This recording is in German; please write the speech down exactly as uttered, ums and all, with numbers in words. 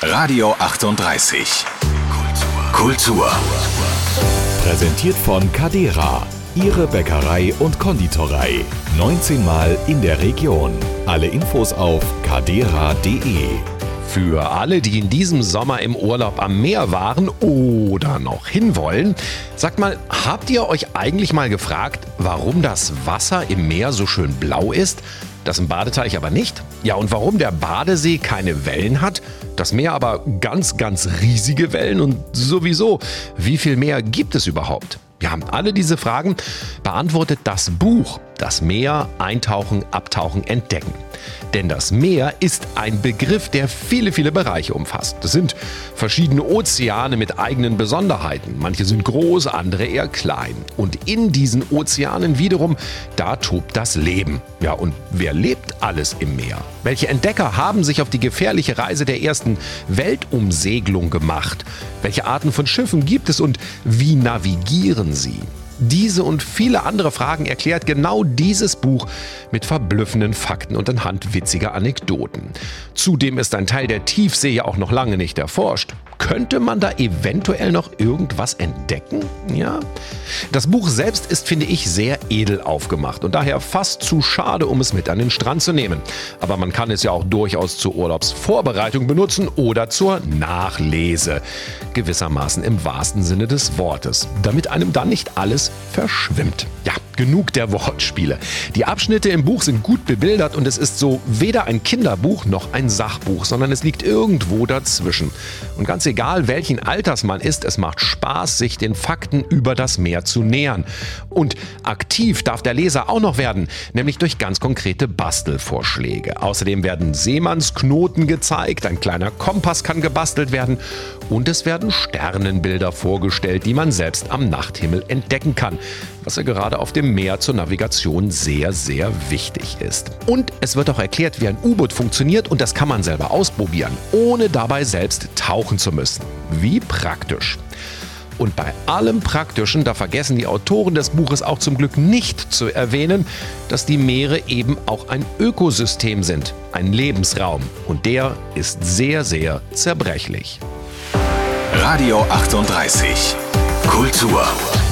Radio achtunddreißig. Kultur. Präsentiert von Cadera. Ihre Bäckerei und Konditorei. neunzehn Mal in der Region. Alle Infos auf cadera punkt de. Für alle, die in diesem Sommer im Urlaub am Meer waren oder noch hinwollen, sagt mal, habt ihr euch eigentlich mal gefragt, warum das Wasser im Meer so schön blau ist, das im Badeteich aber nicht? Ja, und warum der Badesee keine Wellen hat, das Meer aber ganz, ganz riesige Wellen und sowieso, wie viel Meer gibt es überhaupt? Ja, alle diese Fragen beantwortet das Buch Das Meer eintauchen, abtauchen, entdecken. Denn das Meer ist ein Begriff, der viele, viele Bereiche umfasst. Das sind verschiedene Ozeane mit eigenen Besonderheiten. Manche sind groß, andere eher klein. Und in diesen Ozeanen wiederum, da tobt das Leben. Ja, und wer lebt alles im Meer? Welche Entdecker haben sich auf die gefährliche Reise der ersten Weltumsegelung gemacht? Welche Arten von Schiffen gibt es und wie navigieren sie? Diese und viele andere Fragen erklärt genau dieses Buch mit verblüffenden Fakten und anhand witziger Anekdoten. Zudem ist ein Teil der Tiefsee ja auch noch lange nicht erforscht. Könnte man da eventuell noch irgendwas entdecken? Ja. Das Buch selbst ist, finde ich, sehr edel aufgemacht und daher fast zu schade, um es mit an den Strand zu nehmen. Aber man kann es ja auch durchaus zur Urlaubsvorbereitung benutzen oder zur Nachlese. Gewissermaßen im wahrsten Sinne des Wortes, damit einem dann nicht alles verschwimmt. Ja, genug der Wortspiele. Die Abschnitte im Buch sind gut bebildert und es ist so weder ein Kinderbuch noch ein Sachbuch, sondern es liegt irgendwo dazwischen. Und ganz egal, welchen Alters man ist, es macht Spaß, sich den Fakten über das Meer zu nähern. Und aktiv darf der Leser auch noch werden, nämlich durch ganz konkrete Bastelvorschläge. Außerdem werden Seemannsknoten gezeigt, ein kleiner Kompass kann gebastelt werden und es werden Sternenbilder vorgestellt, die man selbst am Nachthimmel entdecken kann, was ja gerade auf dem Meer zur Navigation sehr, sehr wichtig ist. Und es wird auch erklärt, wie ein U-Boot funktioniert und das kann man selber ausprobieren, ohne dabei selbst tauchen zu müssen. Wie praktisch. Und bei allem Praktischen, da vergessen die Autoren des Buches auch zum Glück nicht zu erwähnen, dass die Meere eben auch ein Ökosystem sind, ein Lebensraum. Und der ist sehr, sehr zerbrechlich. Radio achtunddreißig. Kultur.